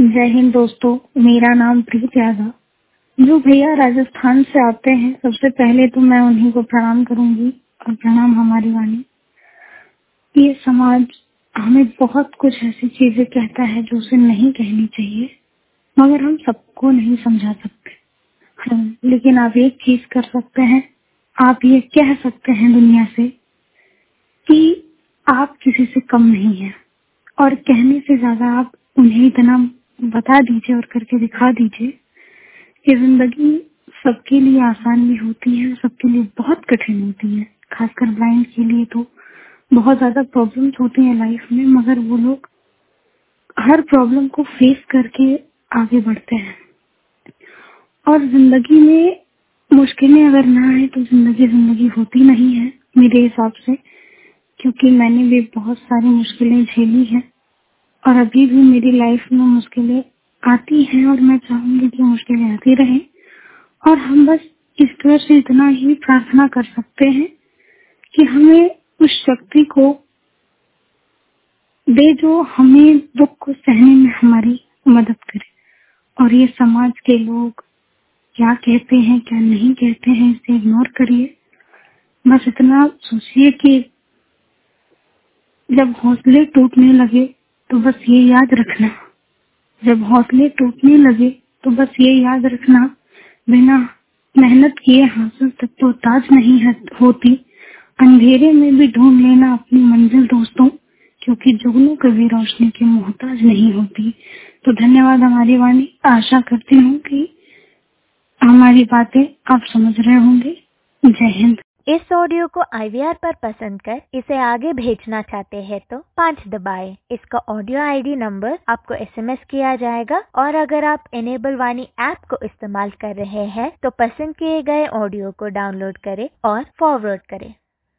जय हिंद दोस्तों, मेरा नाम प्रीत यादव। जो भैया राजस्थान से आते हैं, सबसे पहले तो मैं उन्हीं को प्रणाम करूंगी और प्रणाम हमारी वाणी। ये समाज हमें बहुत कुछ ऐसी चीजें कहता है जो उसे नहीं कहनी चाहिए, मगर हम सबको नहीं समझा सकते। लेकिन आप एक चीज कर सकते हैं, आप ये कह सकते हैं दुनिया से कि आप किसी से कम नहीं हैं। और कहने से ज्यादा आप उन्हें इतना बता दीजिए और करके दिखा दीजिए कि जिंदगी सबके लिए आसान भी होती है, सबके लिए बहुत कठिन होती है। खासकर ब्लाइंड के लिए तो बहुत ज्यादा प्रॉब्लम्स होती हैं लाइफ में, मगर वो लोग हर प्रॉब्लम को फेस करके आगे बढ़ते हैं। और जिंदगी में मुश्किलें अगर ना आए तो जिंदगी होती नहीं है मेरे हिसाब से, क्योंकि मैंने भी बहुत सारी मुश्किलें झेली हैं और अभी भी मेरी लाइफ में मुश्किलें आती हैं और मैं चाहूंगी कि मुश्किलें आती रहें। और हम बस ईश्वर से इतना ही प्रार्थना कर सकते हैं कि हमें उस शक्ति को दे जो हमें दुख को सहने में हमारी मदद करे। और ये समाज के लोग क्या कहते हैं क्या नहीं कहते हैं, इसे इग्नोर करिए। बस इतना सोचिए कि जब हौसले टूटने लगे तो बस ये याद रखना, जब हौसले टूटने लगे तो बस ये याद रखना, बिना मेहनत किए हासिल तक तो ताज नहीं होती। अंधेरे में भी ढूंढ लेना अपनी मंजिल दोस्तों, क्योंकि जुगनू कभी रोशनी की मोहताज नहीं होती। तो धन्यवाद हमारी वाणी। आशा करती हूँ कि हमारी बातें आप समझ रहे होंगे। जय हिंद। इस ऑडियो को IVR पर पसंद कर इसे आगे भेजना चाहते हैं तो 5 दबाएं। इसका ऑडियो ID नंबर आपको SMS किया जाएगा। और अगर आप इनेबल वाणी ऐप को इस्तेमाल कर रहे हैं तो पसंद किए गए ऑडियो को डाउनलोड करें और फॉरवर्ड करें।